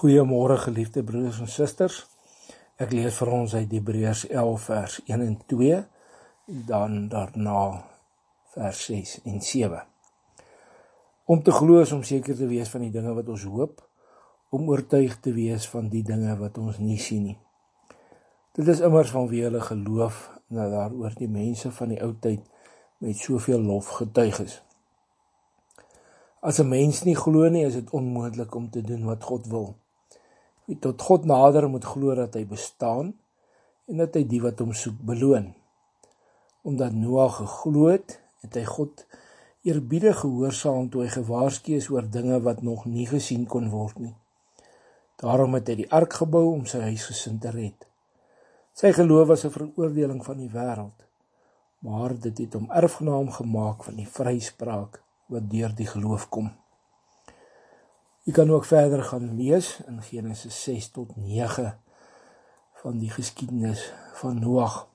Goeiemôre geliefde broeders en susters. Ek lees vir ons uit Hebreërs 11 vers 1 en 2, dan daarna vers 6 en 7. Om te glo is om seker te wees van die dinge wat ons hoop, om oortuig te wees van die dinge wat ons nie sien nie. Dit is immers vanweë hulle geloof dat daaroor die mense van die ou tyd met soveel lof getuig is. As 'n mens nie glo nie, is dit onmoontlik om te doen wat God wil. Wie tot God nader moet glo dat hy bestaan en dat hy die wat hom soek beloon. Omdat Noag geglo het, het hy God eerbiedig gehoorsaam toe hy gewaarsku is oor dinge wat nog nie gesien kon word nie. Daarom het hy die ark gebou om sy huisgesin te red. Sy geloof was 'n veroordeling van die wêreld, maar dit het hom erfgenaam gemaak van die vryspraak wat deur die geloof kom. Jy kan ook verder gaan lees in Genesis 6 tot 9 van die geskiedenis van Noag.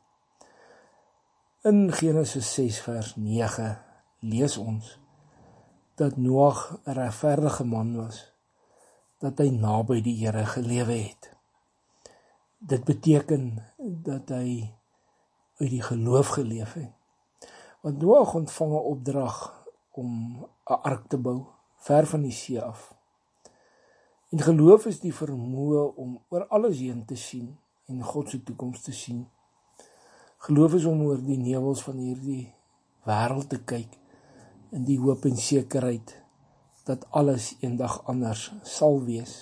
In Genesis 6 vers 9 lees ons dat Noag 'n regverdige man was, dat hy naby die Here gelewe het. Dit beteken dat hy uit die geloof geleef het. Want Noag ontvang 'n opdrag om 'n ark te bou, ver van die see af. En geloof is die vermoë om oor alles heen te sien en God se toekoms te sien. Geloof is om oor die nevels van hierdie wêreld te kyk in die hoop en sekerheid dat alles eendag anders sal wees.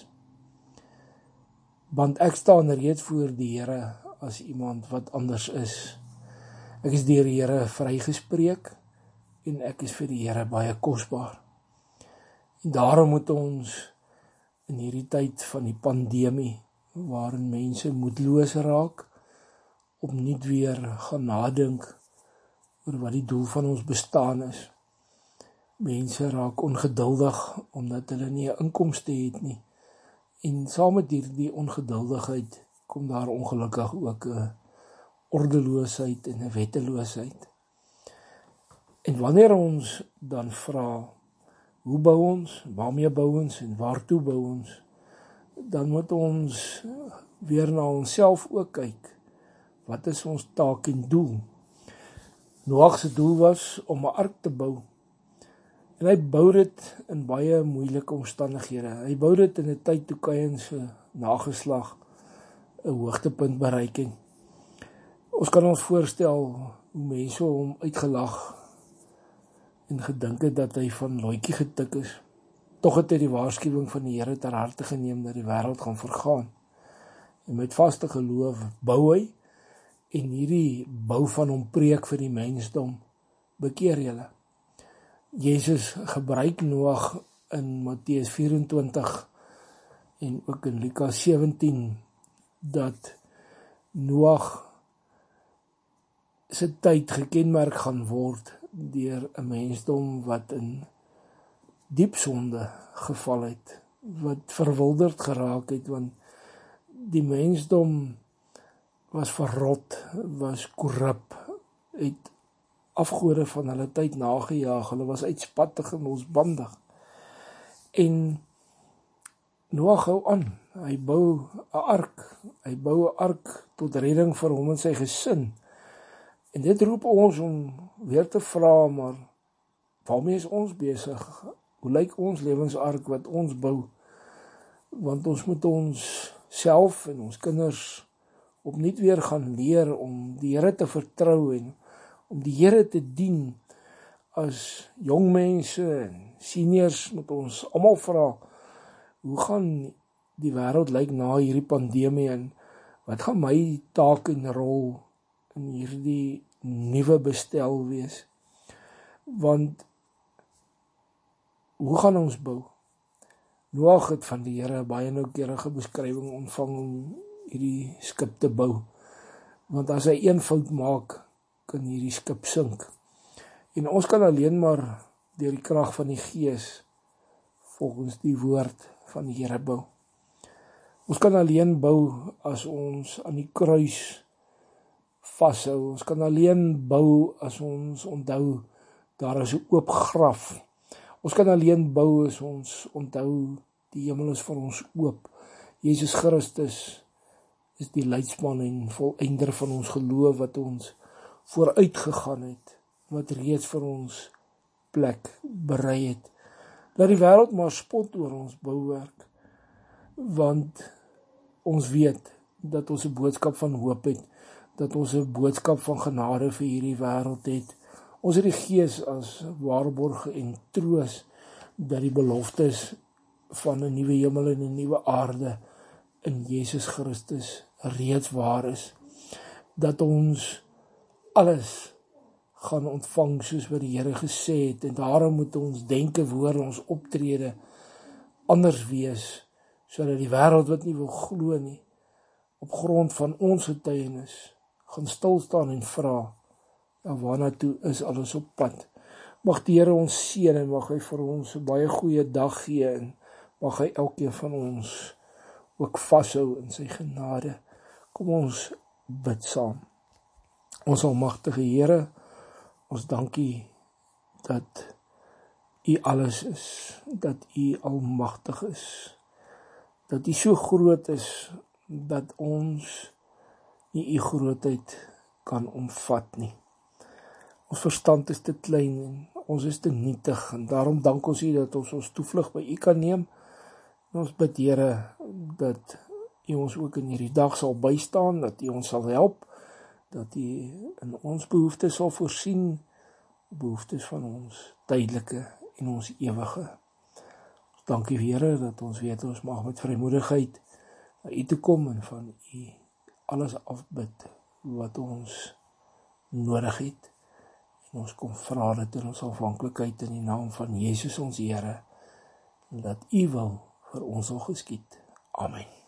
Want ek staan reeds voor die Here as iemand wat anders is. Ek is deur die Here vrygespreek en ek is vir die Here baie kosbaar. En daarom moet ons in hierdie tyd van die pandemie, waarin mense moedeloos raak, opnuut weer gaan nadink oor wat die doel van ons bestaan is. Mense raak ongeduldig omdat hulle nie 'n inkomste het nie. En saam met hierdie ongeduldigheid kom daar ongelukkig ook 'n ordeloosheid en 'n wetteloosheid. En wanneer ons dan vra, hoe bou ons, waarmee bou ons en waartoe bou ons, dan moet ons weer na onsself ook kyk. Wat is ons taak en doel? Noag se doel was om 'n ark te bou. En hy bou dit in baie moeilike omstandighede. Hy bou dit in 'n tyd toe Kain se nageslag 'n hoogtepunt bereik het. Ons kan ons voorstel hoe mense hom uitgelag en gedink het dat hy van looitjie getik is. Tog het hy die waarskuwing van die Here ter harte geneem dat die wêreld gaan vergaan. En met vaste geloof bou hy, en hierdie bou van hom preek vir die mensdom, bekeer julle. Jesus gebruik Noag in Matteus 24 en ook in Lukas 17 dat Noag se tyd gekenmerk gaan word deur 'n mensdom wat in diep sonde geval het, wat verwilderd geraak het, want die mensdom was verrot, was korrup, het afgode van hulle tyd nagejaag, hulle was uitspattig en losbandig. En Noag hou aan, hy bou 'n ark tot redding vir hom en sy gesin. En dit roep ons om weer te vra, maar waarmee is ons besig? Hoe lyk ons lewensark wat ons bou? Want ons moet ons self en ons kinders opnuut weer gaan leer om die Here te vertrou en om die Here te dien. As jong mense en seniors moet ons almal vra, hoe gaan die wêreld lyk na hierdie pandemie en wat gaan my taak en rol in hierdie nuwe bestel wees? Want hoe gaan ons bou? Noag het van die Here baie noukeurige beskrywing ontvang om hierdie skip te bou. Want as hy een fout maak, kan hierdie skip sink. En ons kan alleen maar deur die krag van die Gees volgens die woord van die Here bou. Ons kan alleen bou as ons aan die kruis vashou. Ons kan alleen bou as ons onthou daar is 'n oop graf. Ons kan alleen bou as ons onthou Die hemel is vir ons oop. Jesus Christus is die leidsman en volëinder van ons geloof wat ons vooruit gegaan het, wat reeds vir ons plek berei het. Laat die wêreld maar spot oor ons bouwerk, want ons weet dat ons 'n boodskap van hoop het, dat ons 'n boodskap van genade vir hierdie wêreld het. Ons het die Gees as waarborg en troos dat die beloftes van 'n nuwe hemel en 'n nuwe aarde in Jesus Christus reeds waar is. Dat ons alles gaan ontvang soos wat die Here gesê het, en daarom moet ons denke, woorde, ons optrede anders wees, sodat die wêreld wat nie wil glo nie, op grond van ons getuienis, gaan stil staan en vra, waarna toe is alles op pad. Mag die Here ons seën en mag hy vir ons 'n baie goeie dag gee, en mag hy elkeen van ons ook vashou in sy genade. Kom ons bid saam. Ons almagtige Here, ons dankie dat U alles is, dat U almagtig is, dat U so groot is, dat ons nie U grootheid kan omvat nie. Ons verstand is te klein en ons is te nietig, en daarom dank ons U dat ons toevlug by U kan neem. En ons bid, Here, dat U ons ook in hierdie dag sal bystaan, dat U ons sal help, dat U in ons behoeftes sal voorsien, behoeftes van ons tydelike en ons ewige. Dankie, Here, dat ons weet ons mag met vrymoedigheid na U toe kom en van U alles afbid wat ons nodig het. En ons kom vra dit in ons afhanklikheid in die naam van Jesus ons Here, en dat U wil vir ons sal geskied. Amen.